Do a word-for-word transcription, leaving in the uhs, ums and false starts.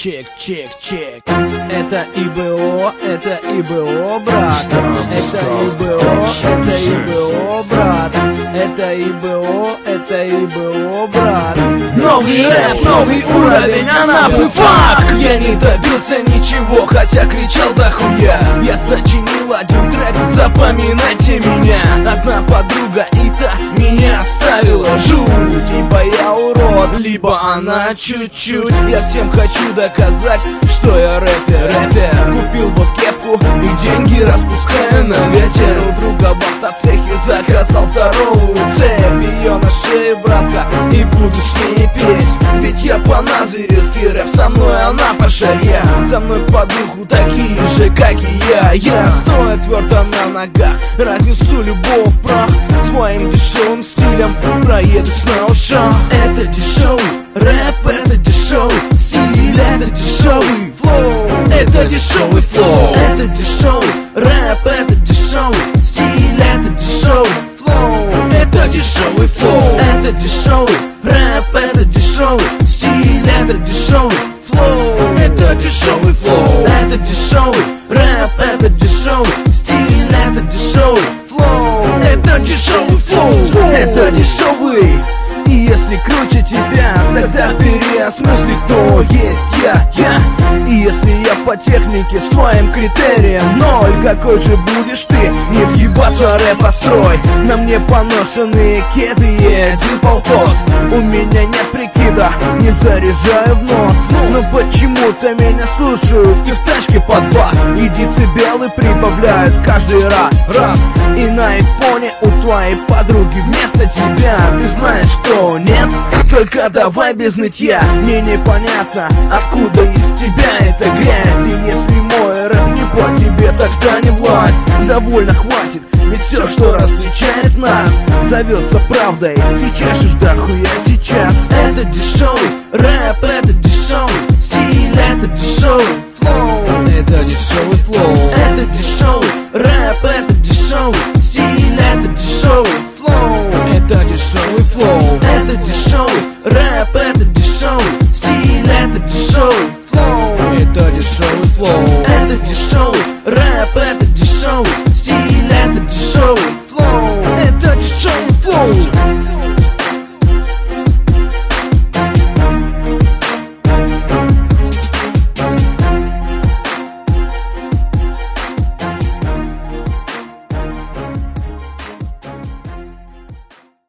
чек, чек, чек. Это ИБО, это ИБО, брат. Это ИБО, это ИБО, брат. Это ИБО, это ИБО, брат. Новый рэп, новый уровень, Анапы фак. Я не добился ничего, хотя кричал дохуя. Я сочинил один трек, запоминайте меня. Одна подруга и та меня оставила жуть. Либо я урод, либо она чуть-чуть. Я всем хочу доказать, что я рэпер, рэпер. Купил вот кепку и деньги распускаю на ветер. У друга в автоцехе заказал здоровую цепь. Ее на шее, братка, и буду с ней петь. Ведь я по-назыревски, рэп со мной, она по шаре. За мной по духу такие же, как и я. Я стою твердо на ногах, разнесу любовь в прах. Своим дешевым стилем проедусь на ушах. Это дешевый рэп, это дешевый стиль, это дешевый флоу. Это дешевый флоу. Это дешевый рэп, это дешевый стиль, это дешевый флоу. Это дешевый флоу. Это дешевый рэп, это дешевый стиль, это дешевый флоу. Это дешевый флоу. Это дешевый рэп, это дешевый стиль, это дешевый флоу. Это дешевый флоу. Это дешевый. И если круче тебя, тогда переосмысли, кто есть я, я. И если я по технике с твоим критерием ноль, какой же будешь ты? Не въебаться, рэп построй. На мне поношенные кеды и один полтос. У меня нет прикида, не заряжаю в нос. Но почему-то меня слушают и в тачке под бас. И децибелы прибавляют каждый раз, раз. И на айфоне у твоей подруги вместо тебя, ты знаешь, что нет? Только давай без нытья. Мне непонятно, откуда из тебя эта грязь. И если мой рэп не по тебе, тогда не власть. Довольно хватит, ведь все, что различает нас, зовется правдой. Ты чешешь дохуя сейчас. Это дешевый рэп, это дешевый стиль, это дешевый флоу. Это дешевый флоу. Это дешевый рэп, это дешевый стиль, это дешевый флоу. Это дешевый флоу. Это дешевый рэп, это дешевый стиль, это дешевый флоу. Это дешевый флоу. Это дешевый